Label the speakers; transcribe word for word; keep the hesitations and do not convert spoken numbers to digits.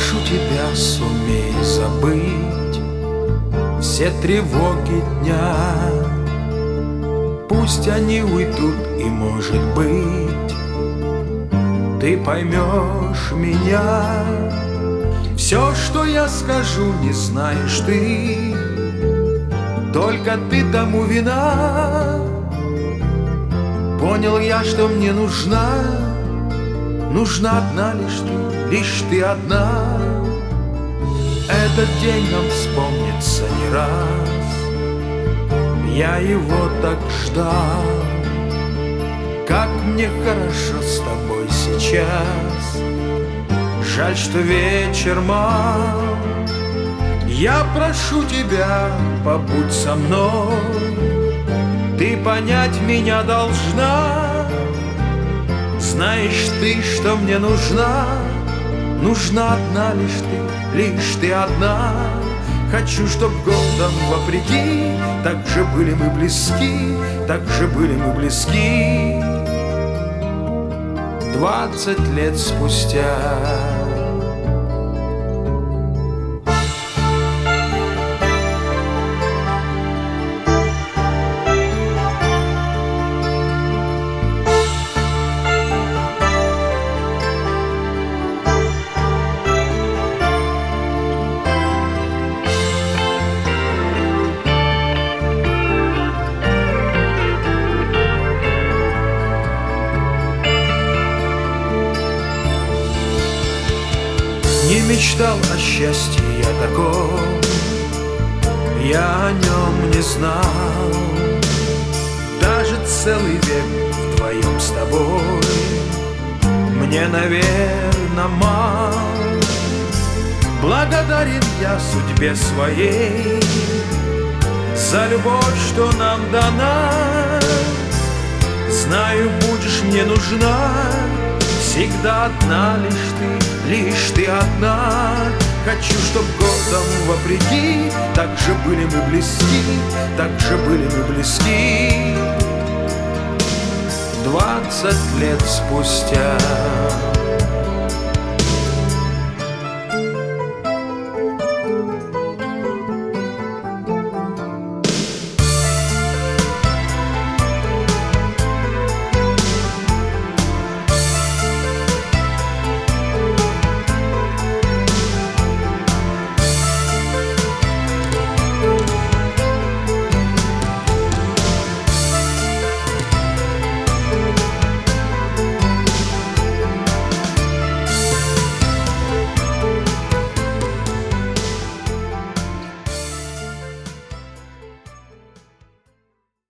Speaker 1: прошу тебя, сумей забыть все тревоги дня. Пусть они уйдут, и, может быть, ты поймешь меня. Все, что я скажу, не знаешь ты, только ты тому вина. Понял я, что мне нужна, нужна одна лишь ты, лишь ты одна. Этот день нам вспомнится не раз, я его так ждал. Как мне хорошо с тобой сейчас, жаль, что вечер мал. Я прошу тебя, побудь со мной, ты понять меня должна. Знаешь ты, что мне нужна, нужна одна лишь ты, лишь ты одна. Хочу, чтоб годом вопреки так же были мы близки, так же были мы близки. Двадцать лет спустя. Не мечтал о счастье я таком, я о нем не знал. Даже целый век вдвоем с тобой мне, наверно, мал. Благодарен я судьбе своей за любовь, что нам дана. Знаю, будешь мне нужна, всегда одна лишь ты, лишь ты одна. Хочу, чтоб годом вопреки так же были мы близки, так же были мы близки. Двадцать лет спустя.